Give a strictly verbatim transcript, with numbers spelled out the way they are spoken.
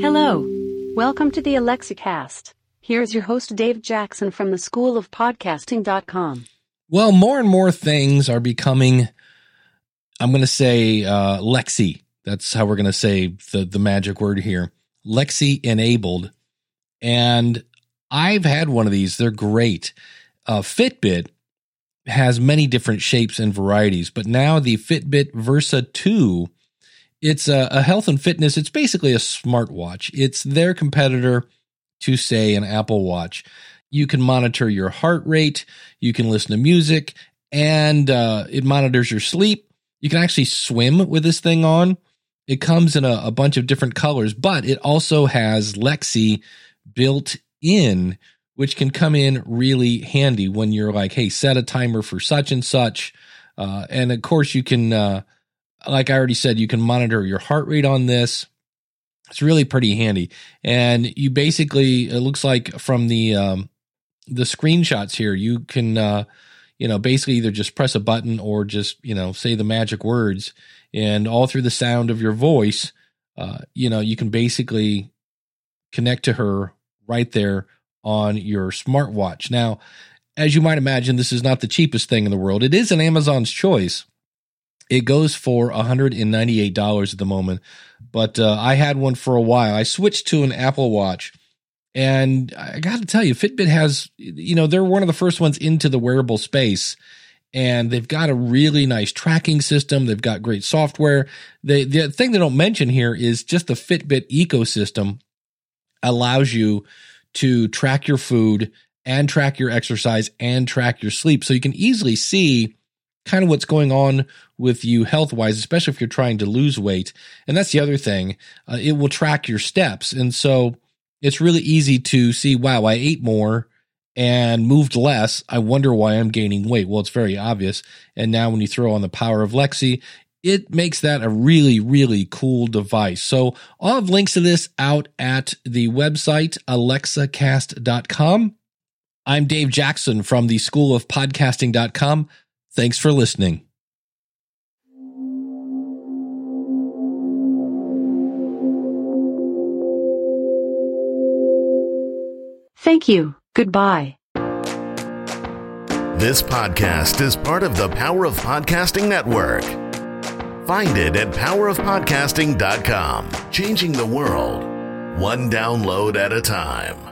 Hello. Welcome to the AlexaCast. Here's your host, Dave Jackson from the school of podcasting dot com. Well, more and more things are becoming, I'm going to say, uh, Lexi. That's how we're going to say the, the magic word here. Lexi enabled. And I've had one of these. They're great. Uh, Fitbit has many different shapes and varieties, but now the Fitbit Versa two, it's a, a health and fitness. It's basically a smartwatch. It's their competitor to, say, an Apple Watch. You can monitor your heart rate. You can listen to music, and uh, it monitors your sleep. You can actually swim with this thing on. It comes in a, a bunch of different colors, but it also has Lexi built in, which can come in really handy when you're like, hey, set a timer for such and such. Uh, and of course, you can, uh, like I already said, you can monitor your heart rate on this. It's really pretty handy. And you basically, it looks like from the, um, the screenshots here, you can, uh, you know, basically either just press a button or just, you know, say the magic words, and all through the sound of your voice, uh, you know, you can basically connect to her right there on your smartwatch. Now, as you might imagine, this is not the cheapest thing in the world. It is an Amazon's choice. It goes for one hundred ninety-eight dollars at the moment, but uh, I had one for a while. I switched to an Apple Watch, and I got to tell you, Fitbit has, you know, they're one of the first ones into the wearable space, and they've got a really nice tracking system. They've got great software. They, the thing they don't mention here is just the Fitbit ecosystem allows you to track your food and track your exercise and track your sleep. So you can easily see kind of what's going on with you health-wise, especially if you're trying to lose weight. And that's the other thing. Uh, it will track your steps. And so it's really easy to see, wow, I ate more and moved less. I wonder why I'm gaining weight. Well, it's very obvious. And now when you throw on the power of Lexi, it makes that a really, really cool device. So I'll have links to this out at the website, Alexa Cast dot com. I'm Dave Jackson from the school of podcasting dot com. Thanks for listening. Thank you. Goodbye. This podcast is part of the Power of Podcasting Network. Find it at power of podcasting dot com. Changing the world, one download at a time.